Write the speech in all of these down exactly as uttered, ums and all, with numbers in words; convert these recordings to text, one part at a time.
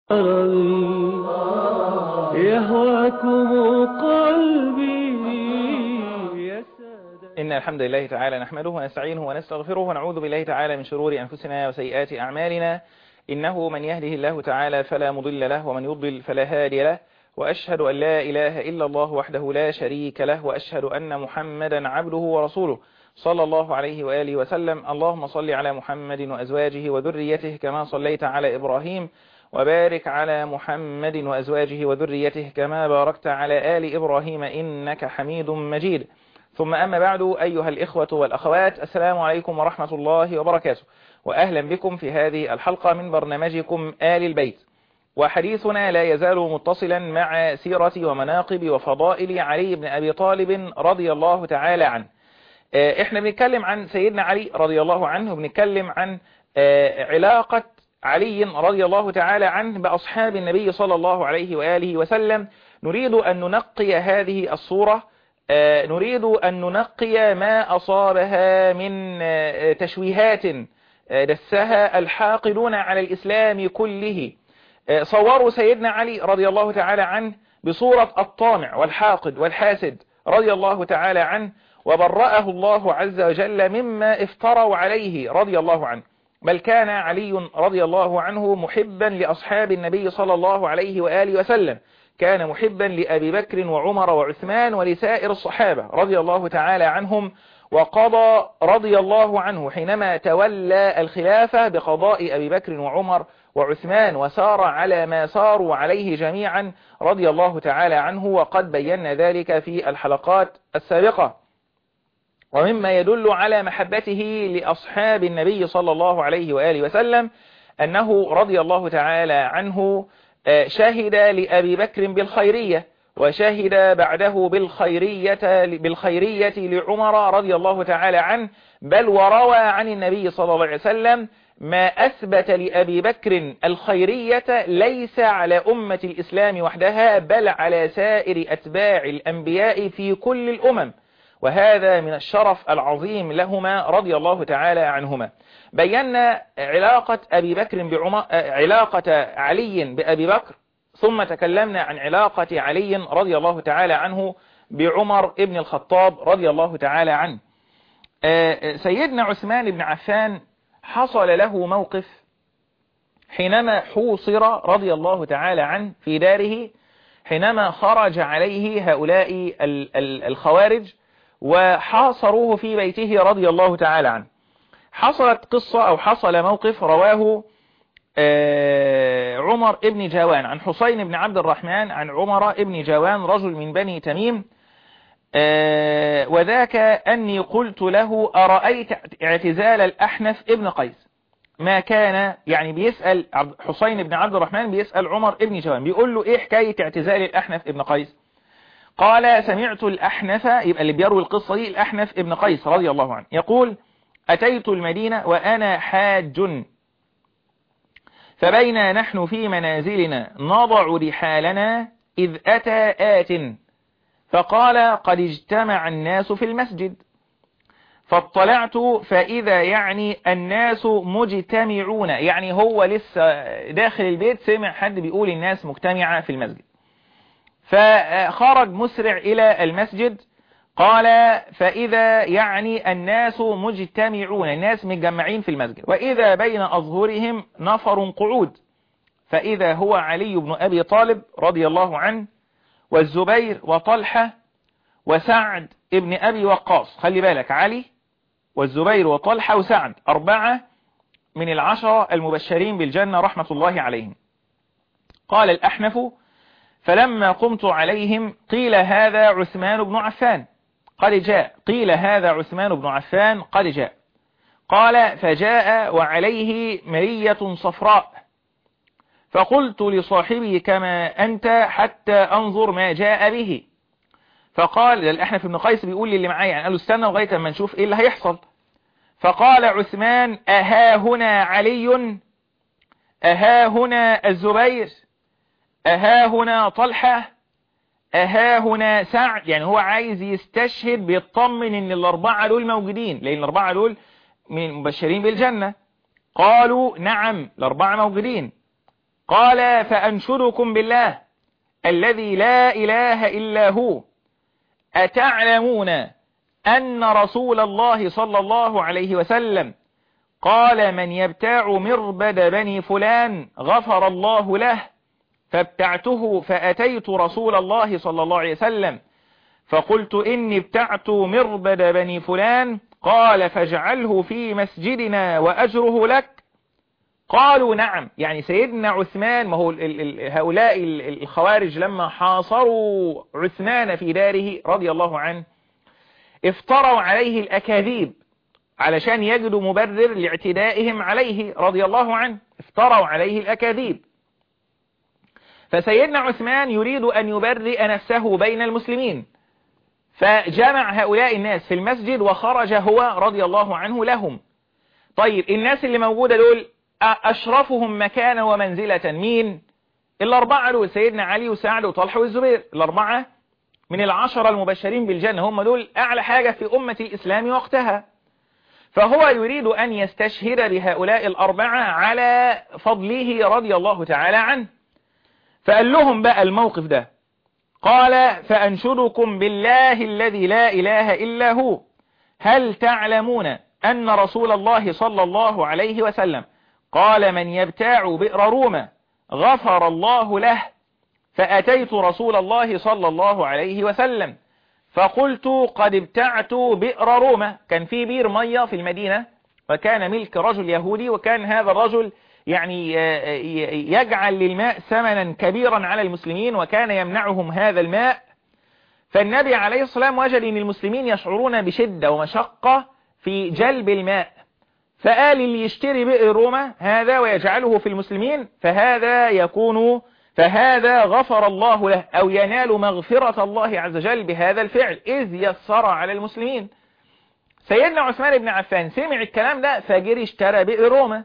يهواكم قلبي يا سادة. إن الحمد لله تعالى نحمده ونستعينه ونستغفره ونعوذ بالله تعالى من شرور أنفسنا وسيئات أعمالنا. إنه من يهده الله تعالى فلا مضل له ومن يضلل فلا هادي له، وأشهد أن لا إله إلا الله وحده لا شريك له، وأشهد أن محمدا عبده ورسوله صلى الله عليه وآله وسلم. اللهم صل على محمد وأزواجه وذريته كما صليت على إبراهيم، وبارك على محمد وأزواجه وذريته كما باركت على آل إبراهيم إنك حميد مجيد. ثم أما بعد، أيها الإخوة والأخوات، السلام عليكم ورحمة الله وبركاته، وأهلا بكم في هذه الحلقة من برنامجكم آل البيت. وحديثنا لا يزال متصلا مع سيرة ومناقب وفضائل علي بن أبي طالب رضي الله تعالى عنه. احنا بنتكلم عن سيدنا علي رضي الله عنه، وبنتكلم عن علاقة علي رضي الله تعالى عنه بأصحاب النبي صلى الله عليه وآله وسلم. نريد أن ننقي هذه الصورة، نريد أن ننقي ما أصابها من تشويهات دسها الحاقدون على الإسلام كله. صوروا سيدنا علي رضي الله تعالى عنه بصورة الطامع والحاقد والحاسد رضي الله تعالى عنه، وبرأه الله عز وجل مما افتروا عليه رضي الله عنه. بل كان علي رضي الله عنه محبا لأصحاب النبي صلى الله عليه وآله وسلم، كان محبا لأبي بكر وعمر وعثمان ولسائر الصحابة رضي الله تعالى عنهم. وقضى رضي الله عنه حينما تولى الخلافة بقضاء أبي بكر وعمر وعثمان، وسار على ما ساروا عليه جميعا رضي الله تعالى عنه، وقد بينا ذلك في الحلقات السابقة. ومما يدل على محبته لأصحاب النبي صلى الله عليه وآله وسلم أنه رضي الله تعالى عنه شهد لأبي بكر بالخيرية، وشهد بعده بالخيرية بالخيرية لعمر رضي الله تعالى عنه. بل وروى عن النبي صلى الله عليه وسلم ما أثبت لأبي بكر الخيرية ليس على أمة الإسلام وحدها، بل على سائر أتباع الأنبياء في كل الأمم، وهذا من الشرف العظيم لهما رضي الله تعالى عنهما. بينا علاقة أبي بكر بعمر، علاقة علي بأبي بكر، ثم تكلمنا عن علاقة علي رضي الله تعالى عنه بعمر ابن الخطاب رضي الله تعالى عنه. سيدنا عثمان بن عفان حصل له موقف حينما حوصر رضي الله تعالى عنه في داره، حينما خرج عليه هؤلاء الخوارج وحاصروه في بيته رضي الله تعالى عنه. حصلت قصة أو حصل موقف رواه عمر ابن جوان عن حسين بن عبد الرحمن عن عمر ابن جوان رجل من بني تميم، وذاك أني قلت له أرأيت اعتزال الأحنف ابن قيس. ما كان يعني بيسأل حسين بن عبد الرحمن، بيسأل عمر ابن جوان، بيقول له إيه حكاية اعتزال الأحنف ابن قيس؟ قال سمعت الأحنف، يبقى اللي بيروي القصة دي الأحنف ابن قيس رضي الله عنه، يقول أتيت المدينة وأنا حاج، فبينا نحن في منازلنا نضع رحالنا إذ أتى آت فقال قد اجتمع الناس في المسجد، فاطلعت فإذا يعني الناس مجتمعون، يعني هو لسه داخل البيت سمع حد بيقول الناس مجتمعة في المسجد، فخرج مسرع إلى المسجد. قال فإذا يعني الناس مجتمعون، الناس متجمعين في المسجد، وإذا بين أظهرهم نفر قعود، فإذا هو علي بن أبي طالب رضي الله عنه والزبير وطلحة وسعد ابن أبي وقاص. خلي بالك، علي والزبير وطلحة وسعد، أربعة من العشرة المبشرين بالجنة رحمة الله عليهم. قال الأحنف فلما قمت عليهم قيل هذا عثمان بن عفان قد جاء، قيل هذا عثمان بن عفان قد جاء. قال فجاء وعليه مرية صفراء، فقلت لصاحبي كما أنت حتى أنظر ما جاء به. فقال الأحنف بن قيس بيقول لي اللي معايا، يعني قال له استنى لغاية ما نشوف ايه اللي هيحصل. فقال عثمان أها هنا علي، أها هنا الزبير، أها هنا طلحة، أها هنا سعد، يعني هو عايز يستشهد بيطمن ان الاربعة دول موجودين، لان الاربعة دول من مبشرين بالجنة. قالوا نعم الاربعة موجودين. قال فأنشدكم بالله الذي لا إله إلا هو أتعلمون أن رسول الله صلى الله عليه وسلم قال من يبتاع مربد بني فلان غفر الله له، فابتعته فأتيت رسول الله صلى الله عليه وسلم فقلت إني ابتعت مربد بني فلان، قال فاجعله في مسجدنا وأجره لك. قالوا نعم. يعني سيدنا عثمان، ما هو هؤلاء الخوارج لما حاصروا عثمان في داره رضي الله عنه افتروا عليه الأكاذيب علشان يجدوا مبرر لاعتدائهم عليه رضي الله عنه، افتروا عليه الأكاذيب. فسيدنا عثمان يريد أن يبرئ نفسه بين المسلمين، فجمع هؤلاء الناس في المسجد وخرج هو رضي الله عنه لهم. طيب الناس اللي موجودة دول أشرفهم مكانا ومنزلة مين؟ الأربعة دول، سيدنا علي وسعد وطلحة والزبير، الأربعة من العشرة المبشرين بالجنة، هم دول أعلى حاجة في أمة الإسلام وقتها. فهو يريد أن يستشهد بهؤلاء الأربعة على فضله رضي الله تعالى عنه. فقال لهم بقى الموقف ده، قال فأنشدكم بالله الذي لا إله إلا هو هل تعلمون أن رسول الله صلى الله عليه وسلم قال من يبتاع بئر روما غفر الله له، فأتيت رسول الله صلى الله عليه وسلم فقلت قد ابتعت بئر روما. كان في بير مية في المدينة وكان ملك رجل يهودي، وكان هذا الرجل يعني يجعل للماء ثمنا كبيرا على المسلمين وكان يمنعهم هذا الماء. فالنبي عليه الصلاة والسلام وجد أن المسلمين يشعرون بشدة ومشقة في جلب الماء، فقال اللي يشتري بئر روما هذا ويجعله في المسلمين فهذا يكون فهذا غفر الله له أو ينال مغفرة الله عز وجل بهذا الفعل إذ يسر على المسلمين. سيدنا عثمان بن عفان سمع الكلام ده فجري اشترى بئر روما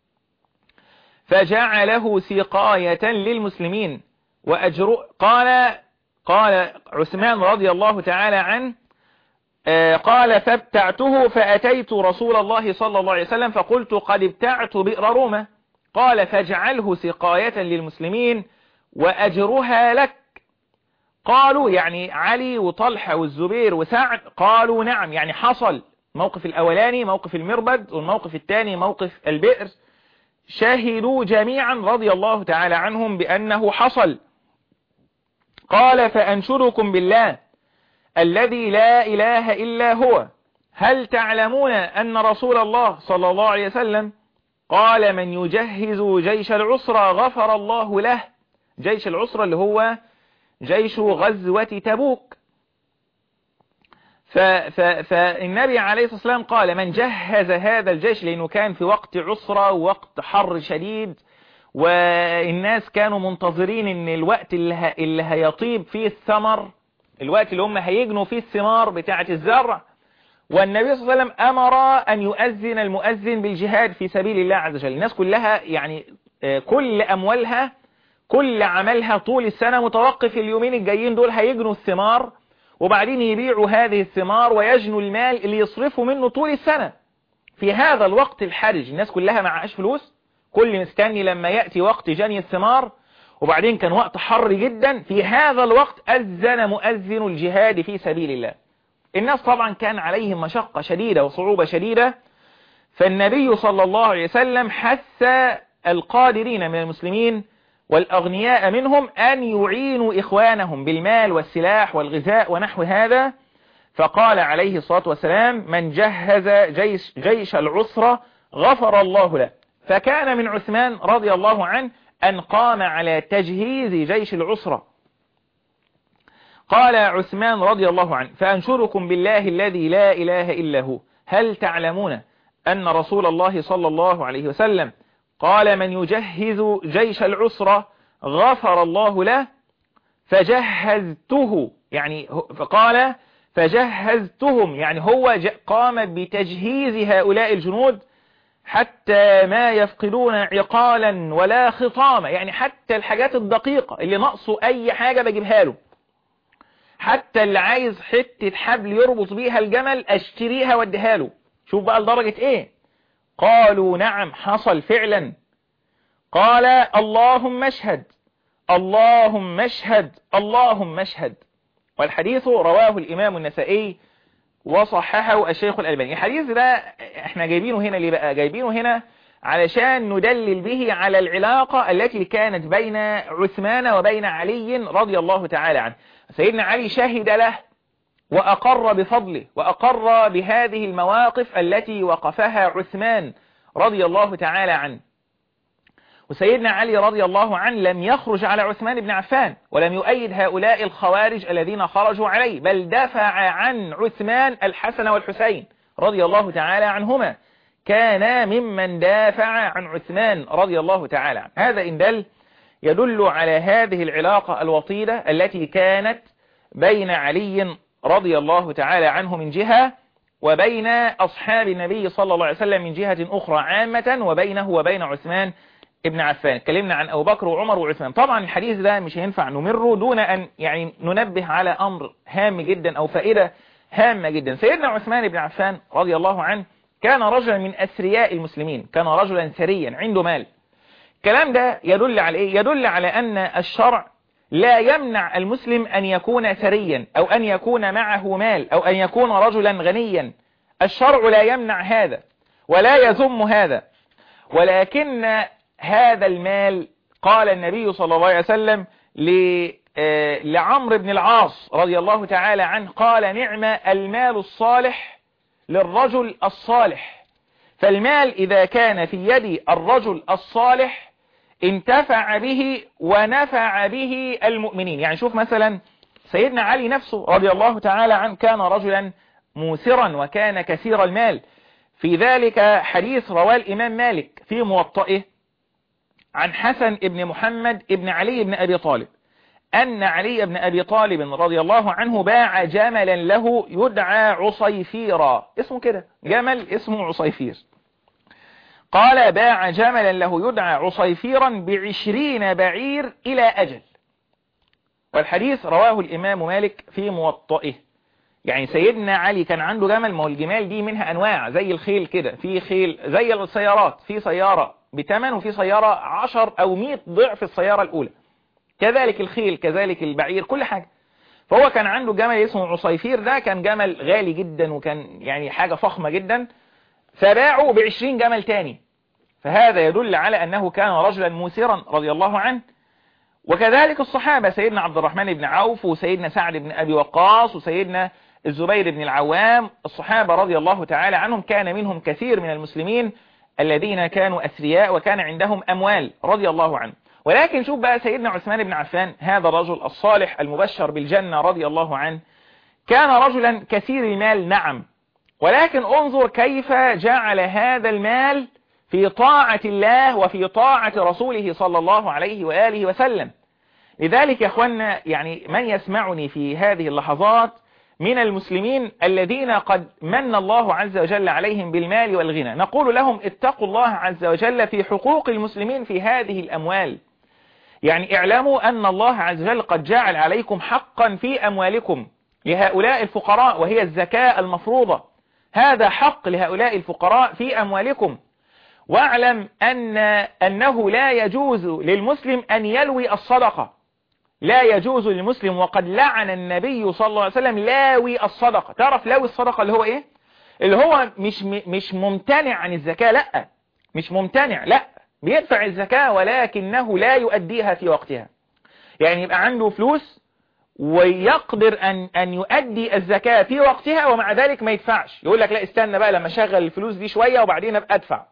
فجعله سقاية للمسلمين وأجر. قال قال عثمان رضي الله تعالى عنه قال فابتعته فأتيت رسول الله صلى الله عليه وسلم فقلت قد ابتعت بئر روما، قال فاجعله سقاية للمسلمين وأجرها لك. قالوا يعني علي وطلحة والزبير وسعد قالوا نعم. يعني حصل موقف الأولاني موقف المربد والموقف الثاني موقف البئر، شاهدوا جميعا رضي الله تعالى عنهم بأنه حصل. قال فأنشدكم بالله الذي لا إله إلا هو هل تعلمون أن رسول الله صلى الله عليه وسلم قال من يجهز جيش العسرة غفر الله له. جيش العسرة اللي هو جيش غزوة تبوك. فالنبي عليه الصلاة والسلام قال من جهز هذا الجيش، لأنه كان في وقت عسرة ووقت حر شديد والناس كانوا منتظرين ان الوقت اللي, اللي هيطيب فيه الثمر، الوقت اللي هم هيجنوا فيه الثمار بتاعة الزرع، والنبي صلى الله عليه وسلم أمر أن يؤذن المؤذن بالجهاد في سبيل الله عز وجل. الناس كلها يعني كل أموالها كل عملها طول السنة متوقف اليومين الجايين دول هيجنوا الثمار وبعدين يبيعوا هذه الثمار ويجنوا المال اللي يصرفوا منه طول السنة. في هذا الوقت الحرج الناس كلها معهاش فلوس، كل مستني لما يأتي وقت جني الثمار، وبعدين كان وقت حر جدا. في هذا الوقت أذن مؤذن الجهاد في سبيل الله. الناس طبعا كان عليهم مشقة شديدة وصعوبة شديدة، فالنبي صلى الله عليه وسلم حث القادرين من المسلمين والأغنياء منهم أن يعينوا إخوانهم بالمال والسلاح والغذاء ونحو هذا. فقال عليه الصلاة والسلام من جهز جيش, جيش العسرة غفر الله له. فكان من عثمان رضي الله عنه أن قام على تجهيز جيش العسرة. قال عثمان رضي الله عنه فأنشركم بالله الذي لا إله إلا هو هل تعلمون أن رسول الله صلى الله عليه وسلم قال من يجهز جيش العسرة غفر الله له، فجهزته يعني فقال فجهزتهم يعني هو قام بتجهيز هؤلاء الجنود حتى ما يفقدون عقالا ولا خطاما، يعني حتى الحاجات الدقيقة اللي نقصه أي حاجة بجيبها له، حتى اللي عايز حتة حبل يربط بيها الجمل اشتريها واديها له. شوف بقى لدرجة ايه. قالوا نعم حصل فعلا. قال اللهم اشهد اللهم اشهد اللهم اشهد. والحديث رواه الإمام النسائي وصححه الشيخ الألباني. الحديث ده احنا جايبينه هنا ليه بقى؟ جايبينه هنا علشان ندلل به على العلاقة التي كانت بين عثمان وبين علي رضي الله تعالى عنه. سيدنا علي شهد له وأقر بفضله وأقر بهذه المواقف التي وقفها عثمان رضي الله تعالى عنه. وسيدنا علي رضي الله عنه لم يخرج على عثمان بن عفان ولم يؤيد هؤلاء الخوارج الذين خرجوا عليه، بل دفع عن عثمان الحسن والحسين رضي الله تعالى عنهما، كان ممن دافع عن عثمان رضي الله تعالى عنه. هذا إن دل يدل على هذه العلاقة الوطيدة التي كانت بين علي رضي الله تعالى عنه من جهة، وبين أصحاب النبي صلى الله عليه وسلم من جهة أخرى عامة، وبينه وبين عثمان ابن عفان. اتكلمنا عن أبو بكر وعمر وعثمان. طبعا الحديث ده مش هينفع نمره دون أن يعني ننبه على أمر هام جدا أو فائدة هامة جدا. سيدنا عثمان بن عفان رضي الله عنه كان رجلا من أثرياء المسلمين، كان رجلا ثريا عنده مال. الكلام ده يدل على إيه؟ يدل على أن الشرع لا يمنع المسلم أن يكون ثريا أو أن يكون معه مال أو أن يكون رجلا غنيا. الشرع لا يمنع هذا ولا يذم هذا، ولكن هذا المال قال النبي صلى الله عليه وسلم لعمرو بن العاص رضي الله تعالى عنه، قال نعم المال الصالح للرجل الصالح. فالمال إذا كان في يد الرجل الصالح انتفع به ونفع به المؤمنين. يعني شوف مثلا سيدنا علي نفسه رضي الله تعالى عنه كان رجلا موسرا وكان كثير المال. في ذلك حديث رواه الإمام مالك في موطئه عن حسن ابن محمد ابن علي بن أبي طالب أن علي بن أبي طالب رضي الله عنه باع جملا له يدعى عصيفيرا، اسمه كده جمل اسمه عصيفير. قال باع جملا له يدعى عصيفيرا بعشرين بعير إلى أجل. والحديث رواه الإمام مالك في موطئه. يعني سيدنا علي كان عنده جمل، ما هو الجمال دي منها أنواع زي الخيل كده، في خيل زي السيارات، في سيارة بثمن وفي سيارة عشر أو مئة ضعف السيارة الأولى، كذلك الخيل كذلك البعير كل حاجة. فهو كان عنده جمل اسمه عصيفير، ده كان جمل غالي جدا وكان يعني حاجة فخمة جدا، فباعوا بعشرين جمل تاني. فهذا يدل على أنه كان رجلا موسرا رضي الله عنه. وكذلك الصحابة سيدنا عبد الرحمن بن عوف وسيدنا سعد بن أبي وقاص وسيدنا الزبير بن العوام، الصحابة رضي الله تعالى عنهم كان منهم كثير من المسلمين الذين كانوا أثرياء وكان عندهم أموال رضي الله عنه. ولكن شوف بقى سيدنا عثمان بن عفان هذا الرجل الصالح المبشر بالجنة رضي الله عنه، كان رجلا كثير المال نعم، ولكن انظر كيف جعل هذا المال في طاعة الله وفي طاعة رسوله صلى الله عليه وآله وسلم. لذلك يا أخوانا يعني من يسمعني في هذه اللحظات من المسلمين الذين قد من الله عز وجل عليهم بالمال والغنى، نقول لهم اتقوا الله عز وجل في حقوق المسلمين في هذه الأموال. يعني اعلموا أن الله عز وجل قد جعل عليكم حقا في أموالكم لهؤلاء الفقراء، وهي الزكاة المفروضة. هذا حق لهؤلاء الفقراء في أموالكم. واعلم أن أنه لا يجوز للمسلم أن يلوي الصدقة، لا يجوز للمسلم، وقد لعن النبي صلى الله عليه وسلم لاوي الصدقة. تعرف لاوي الصدقة اللي هو إيه؟ اللي هو مش مش ممتنع عن الزكاة، لا مش ممتنع، لا بيدفع الزكاة ولكنه لا يؤديها في وقتها. يعني يبقى عنده فلوس ويقدر أن أن يؤدي الزكاة في وقتها ومع ذلك ما يدفعش، يقول لك لا استنى بقى لما أشغل الفلوس دي شوية وبعدين أبقى أدفع.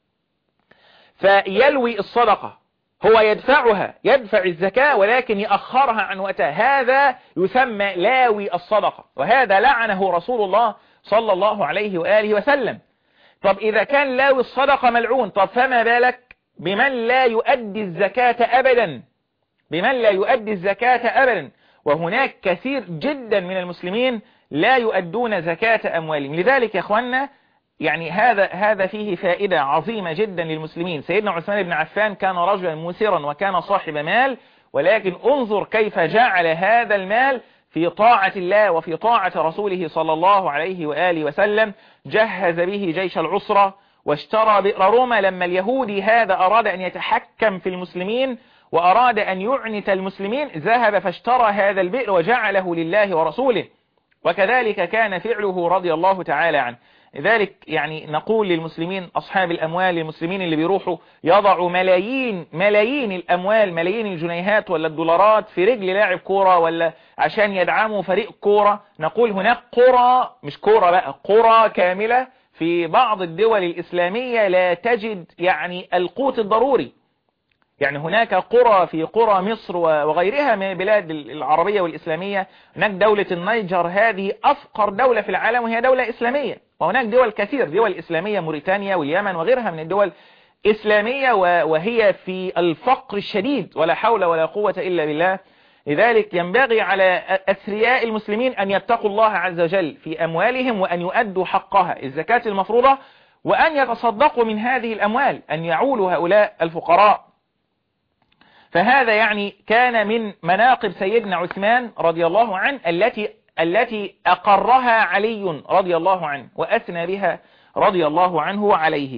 فيلوي الصدقة، هو يدفعها يدفع الزكاة ولكن يأخرها عن وقتها، هذا يسمى لاوي الصدقة، وهذا لعنه رسول الله صلى الله عليه وآله وسلم. طب إذا كان لاوي الصدقة ملعون، طب فما بالك بمن لا يؤدي الزكاة أبدا، بمن لا يؤدي الزكاة أبدا. وهناك كثير جدا من المسلمين لا يؤدون زكاة أموالهم. لذلك يا أخوانا يعني هذا هذا فيه فائدة عظيمة جدا للمسلمين. سيدنا عثمان بن عفان كان رجلا موسرا وكان صاحب مال، ولكن انظر كيف جعل هذا المال في طاعة الله وفي طاعة رسوله صلى الله عليه وآله وسلم. جهز به جيش العسرة واشترى بئر روما لما اليهودي هذا أراد أن يتحكم في المسلمين وأراد أن يعنت المسلمين، ذهب فاشترى هذا البئر وجعله لله ورسوله. وكذلك كان فعله رضي الله تعالى عنه. لذلك يعني نقول للمسلمين أصحاب الأموال، المسلمين اللي بيروحوا يضعوا ملايين ملايين الأموال، ملايين الجنيهات ولا الدولارات في رجل لاعب كورة ولا عشان يدعموا فريق كورة، نقول هناك قرى، مش كورة بقى، قرى كاملة في بعض الدول الإسلامية لا تجد يعني القوت الضروري. يعني هناك قرى في قرى مصر وغيرها من البلاد العربية والإسلامية، هناك دولة النيجر هذه أفقر دولة في العالم وهي دولة إسلامية، وهناك دول كثير دول إسلامية، موريتانيا واليمن وغيرها من الدول إسلامية وهي في الفقر الشديد ولا حول ولا قوة إلا بالله. لذلك ينبغي على أثرياء المسلمين أن يتقوا الله عز وجل في أموالهم وأن يؤدوا حقها الزكاة المفروضة، وأن يتصدقوا من هذه الأموال، أن يعولوا هؤلاء الفقراء. فهذا يعني كان من مناقب سيدنا عثمان رضي الله عنه التي التي أقرها علي رضي الله عنه وأثنى بها رضي الله عنه عليه.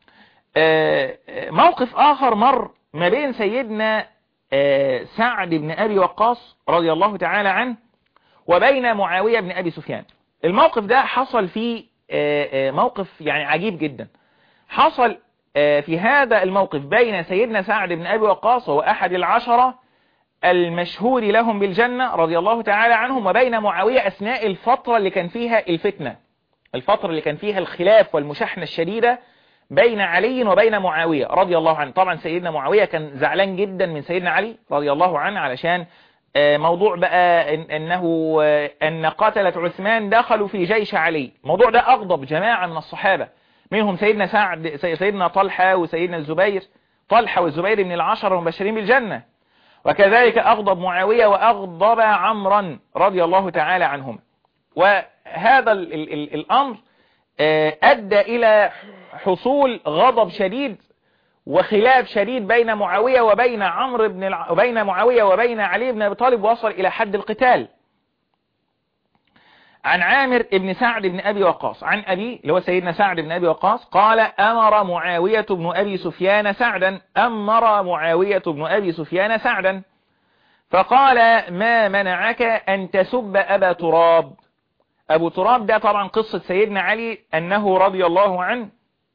موقف آخر مر ما بين سيدنا سعد بن أبي وقاص رضي الله تعالى عنه وبين معاوية بن أبي سفيان. الموقف ده حصل فيه موقف يعني عجيب جدا. حصل في هذا الموقف بين سيدنا سعد بن أبي وقاص وهو أحد العشرة المشهور لهم بالجنة رضي الله تعالى عنهم، وبين معاوية أثناء الفترة اللي كان فيها الفتنة، الفترة اللي كان فيها الخلاف والمشاحنة الشديدة بين علي وبين معاوية رضي الله عنه. طبعا سيدنا معاوية كان زعلان جدا من سيدنا علي رضي الله عنه علشان موضوع بقى أنه أن قتلة عثمان دخلوا في جيش علي. الموضوع ده أغضب جماعة من الصحابة، منهم سيدنا سعد سيدنا طلحة وسيدنا الزبير، طلحة والزبير من العشرة المبشرين بالجنة. وكذلك أغضب معاوية وأغضب عمرا رضي الله تعالى عنهم. وهذا ال ال ال الأمر أدى إلى حصول غضب شديد وخلاف شديد بين معاوية وبين عمرو بن الع... وبين معاوية وبين علي بن أبي طالب، وصل إلى حد القتال. عن عامر بن سعد بن أبي وقاص عن أبي اللي هو سيدنا سعد بن أبي وقاص قال: أمر معاوية بن أبي سفيان سعدا أمر معاوية بن أبي سفيان سعدا فقال: ما منعك أن تسب أبا تراب. أبو تراب ده طبعا قصة سيدنا علي أنه رضي الله عنه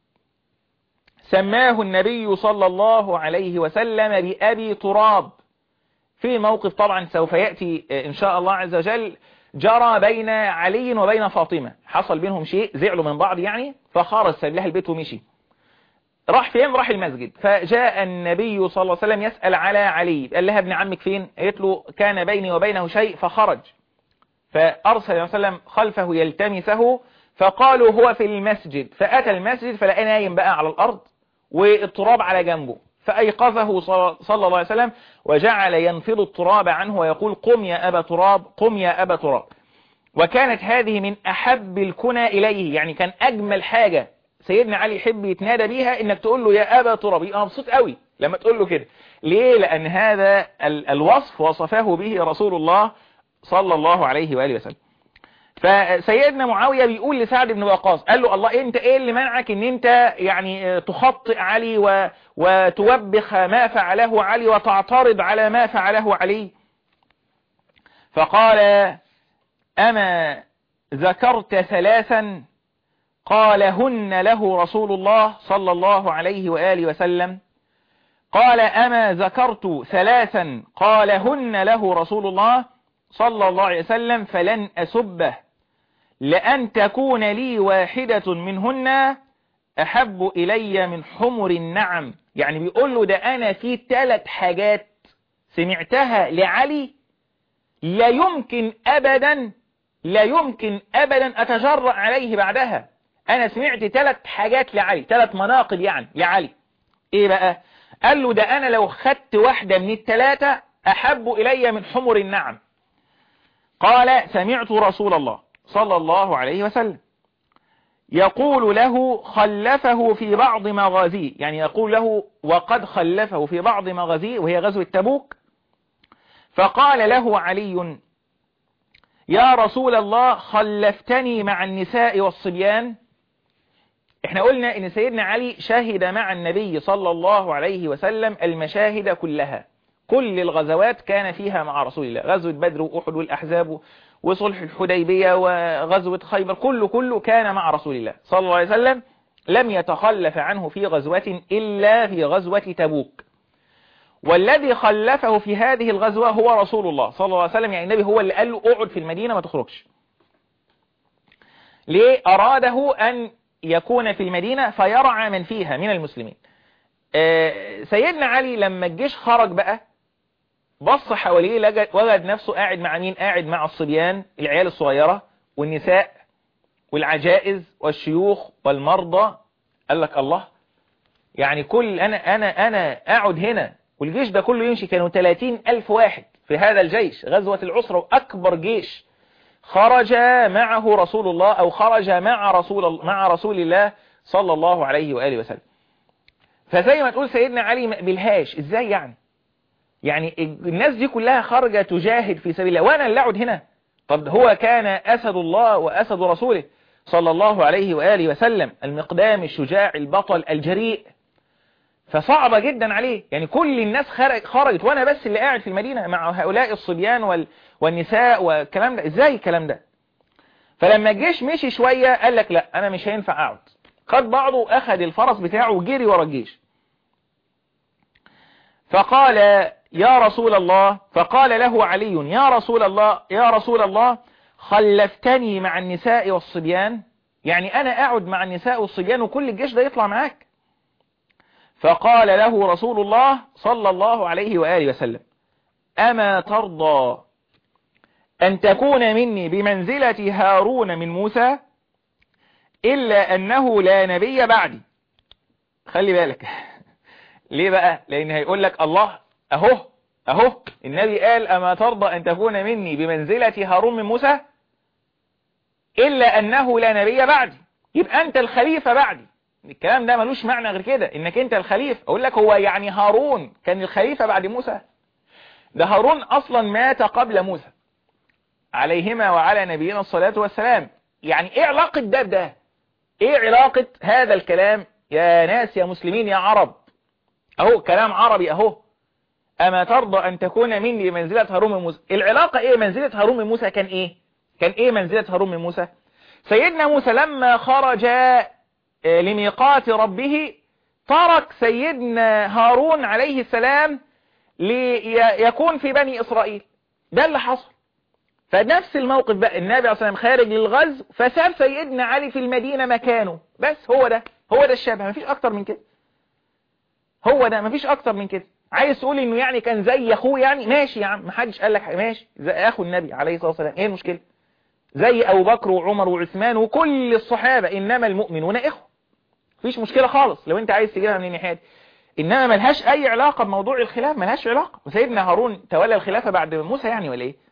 سماه النبي صلى الله عليه وسلم بأبي تراب في موقف طبعا سوف يأتي إن شاء الله عز وجل جرى بين علي وبين فاطمة، حصل بينهم شيء، زعلوا من بعض يعني، فخرج ساب لها البيت ومشي. راح فين؟ راح المسجد. فجاء النبي صلى الله عليه وسلم يسأل على علي، قال لها ابن عمك فين؟ قالت له كان بيني وبينه شيء فخرج. فأرسل صلى الله عليه وسلم خلفه يلتمسه فقالوا هو في المسجد. فأتى المسجد فلقى نايم بقى على الأرض والتراب على جنبه، فأيقظه صلى الله عليه وسلم وجعل ينفض التراب عنه ويقول: قم يا أبا تراب، قم يا أبا تراب. وكانت هذه من أحب الكنى إليه، يعني كان أجمل حاجة سيدنا علي يحب يتنادى بيها إنك تقول له يا أبا تراب. يبقى مبسوط قوي لما تقول له كده. ليه؟ لأن هذا الوصف وصفه به رسول الله صلى الله عليه وآله وسلم. فسيدنا معاوية بيقول لسعد بن وقاص، قال له: الله انت ايه اللي منعك ان انت يعني تخطئ علي و... وتوبخ ما فعله علي وتعترض على ما فعله علي؟ فقال: أما ذكرت ثلاثا قالهن له رسول الله صلى الله عليه وآله وسلم؟ قال: أما ذكرت ثلاثا قالهن له رسول الله صلى الله عليه وسلم فلن أسبه، لأن تكون لي واحدة منهن أحب إلي من حمر النعم. يعني بيقول له ده أنا في ثلاث حاجات سمعتها لعلي لا يمكن أبدا لا يمكن أبدا أتجرأ عليه بعدها. أنا سمعت ثلاث حاجات لعلي، ثلاث مناقب يعني لعلي. إيه بقى؟ قال له ده أنا لو خدت واحدة من الثلاثة أحب إلي من حمر النعم. قال: سمعت رسول الله صلى الله عليه وسلم يقول له خلفه في بعض مغازيه، يعني يقول له وقد خلفه في بعض مغازيه وهي غزوة تبوك. فقال له علي: يا رسول الله خلفتني مع النساء والصبيان؟ احنا قلنا ان سيدنا علي شهد مع النبي صلى الله عليه وسلم المشاهد كلها، كل الغزوات كان فيها مع رسول الله، غزوة بدر وأحد والأحزاب وصلح الحديبية وغزوة خيبر، كله كله كان مع رسول الله صلى الله عليه وسلم، لم يتخلف عنه في غزوة إلا في غزوة تبوك. والذي خلفه في هذه الغزوة هو رسول الله صلى الله عليه وسلم، يعني النبي هو اللي قال له اقعد في المدينة ما تخرجش. ليه؟ أراده أن يكون في المدينة فيرعى من فيها من المسلمين. آه سيدنا علي لما الجيش خرج بقى بص حواليه، وجد نفسه قاعد مع مين؟ قاعد مع الصبيان، العيال الصغيرة والنساء والعجائز والشيوخ والمرضى. قال لك الله، يعني كل أنا أنا أنا أقعد هنا والجيش ده كله يمشي؟ كانوا ثلاثين ألف واحد في هذا الجيش، غزوة العسرة، وأكبر جيش خرج معه رسول الله أو خرج مع رسول مع رسول الله صلى الله عليه وآله وسلم. فزي ما تقول سيدنا علي ما قبلهاش، إزاي يعني؟ يعني الناس دي كلها خارجة تجاهد في سبيل الله وأنا اللي أقعد هنا؟ طب هو كان أسد الله وأسد رسوله صلى الله عليه وآله وسلم، المقدام الشجاع البطل الجريء، فصعب جدا عليه. يعني كل الناس خرج خرجت وأنا بس اللي قاعد في المدينة مع هؤلاء الصبيان وال والنساء والكلام ده، إزاي الكلام ده؟ فلما الجيش مشي شوية قال لك لا أنا مش هينفع أقعد، خد بعضه أخذ الفرس بتاعه وجري ورا الجيش. فقال يا رسول الله، فقال له علي يا رسول الله يا رسول الله خلفتني مع النساء والصبيان، يعني أنا أقعد مع النساء والصبيان وكل الجيش ده يطلع معاك؟ فقال له رسول الله صلى الله عليه وآله وسلم أما ترضى أن تكون مني بمنزلة هارون من موسى إلا أنه لا نبي بعدي. خلي بالك ليه بقى؟ لأن هيقول لك الله أهو أهو النبي قال أما ترضى أن تكون مني بمنزلة هارون من موسى إلا أنه لا نبي بعدي، يبقى أنت الخليفة بعدي. الكلام ده ملوش معنى غير كده، إنك أنت الخليفة. أقول لك هو يعني هارون كان الخليفة بعد موسى؟ ده هارون أصلا مات قبل موسى عليهما وعلى نبينا الصلاة والسلام. يعني إيه علاقة ده بده؟ إيه علاقة هذا الكلام يا ناس يا مسلمين يا عرب؟ أهو كلام عربي أهو، أما ترضى أن تكون مني منزلة هارون من موسى. العلاقة إيه؟ منزلة هارون من موسى كان إيه؟ كان إيه منزلة هارون من موسى؟ سيدنا موسى لما خرج لميقات ربه ترك سيدنا هارون عليه السلام ليكون في بني إسرائيل، ده اللي حصل. فنفس الموقف بقى، النبي عليه الصلاة والسلام خارج للغزو فساب سيدنا علي في المدينة مكانه، بس هو ده هو ده الشبه، مفيش أكتر من كده. هو ده مفيش أكتر من كده. عايز تقول إنه يعني كان زي أخوه، يعني ماشي يا عم، محدش قال لك ماشي، زي أخو النبي عليه الصلاة والسلام، إيه المشكلة؟ زي أبو بكر وعمر وعثمان وكل الصحابة، إنما المؤمنون إخوة، مفيش مشكلة خالص لو أنت عايز تجيبها من الناحية دي. إنما ملهاش أي علاقة بموضوع الخلاف، ملهاش علاقة. وسيدنا هارون تولى الخلافة بعد موسى يعني ولا إيه؟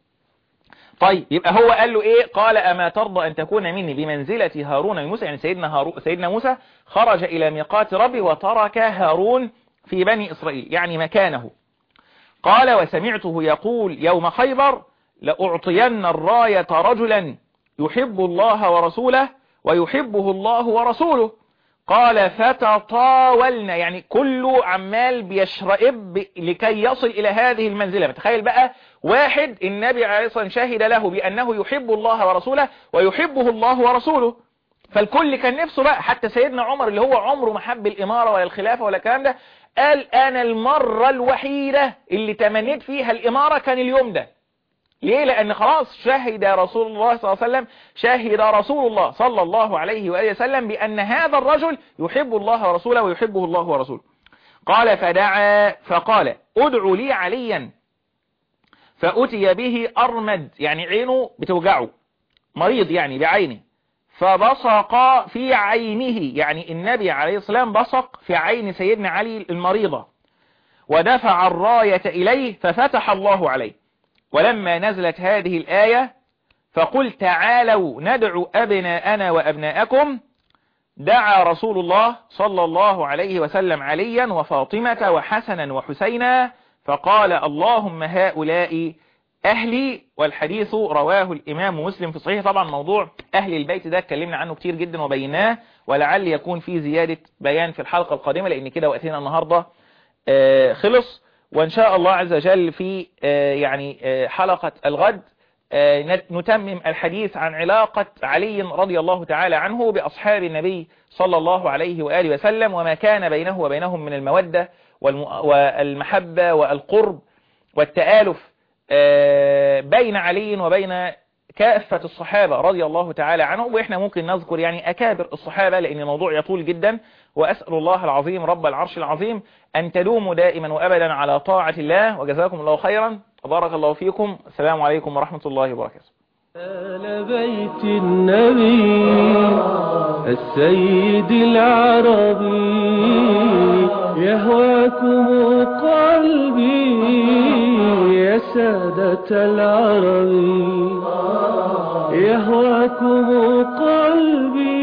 طيب يبقى هو قال له إيه؟ قال أما ترضى أن تكون مني بمنزلة هارون من موسى، يعني سيدنا هارون سيدنا موسى خرج إلى ميقات ربه وترك هارون في بني إسرائيل، يعني مكانه. قال وسمعته يقول يوم خيبر لأعطين الراية رجلا يحب الله ورسوله ويحبه الله ورسوله. قال فتطاولنا، يعني كله عمال بيشرئب لكي يصل إلى هذه المنزلة. تخيل بقى واحد النبي عليه الصلاة والسلام شهد له بأنه يحب الله ورسوله ويحبه الله ورسوله، فالكل كان نفسه بقى. حتى سيدنا عمر اللي هو عمره ما حب الإمارة ولا الخلافة ولا الكلام ده، قال أنا المرة الوحيدة اللي تمنيت فيها الإمارة كان اليوم ده. ليه؟ لأن خلاص شهد رسول الله صلى الله عليه وسلم شهد رسول الله صلى الله عليه وآله وسلم بأن هذا الرجل يحب الله ورسوله ويحبه الله ورسوله. قال فدعا فقال ادعوا لي عليا، فأتي به أرمد، يعني عينه بتوجعه، مريض يعني بعينه، فبصق في عينه، يعني النبي عليه السلام بصق في عين سيدنا علي المريضة، ودفع الراية إليه ففتح الله عليه. ولما نزلت هذه الآية فقل تعالوا ندعو أبناءنا وأبناءكم، دعا رسول الله صلى الله عليه وسلم عليا وفاطمة وحسنا وحسينا، فقال اللهم هؤلاء أهلي، والحديث رواه الإمام مسلم في صحيح. طبعا موضوع أهل البيت ده اتكلمنا عنه كتير جدا وبيناه، ولعل يكون فيه زيادة بيان في الحلقة القادمة، لأن كده وقتنا النهاردة خلص. وإن شاء الله عز وجل في يعني حلقة الغد نتمم الحديث عن علاقة علي رضي الله تعالى عنه بأصحاب النبي صلى الله عليه وآله وسلم، وما كان بينه وبينهم من المودة والمحبة والقرب والتآلف بين علي وبين كافة الصحابة رضي الله تعالى عنهم. وإحنا ممكن نذكر يعني أكابر الصحابة لأن الموضوع يطول جدا، وأسأل الله العظيم رب العرش العظيم أن تدوموا دائما وأبدا على طاعة الله، وجزاكم الله خيرا، وبارك الله فيكم. السلام عليكم ورحمة الله وبركاته. آل بيت النبي السيد العربي يهواكم قلبي يا سادة العربي، يهواكم قلبي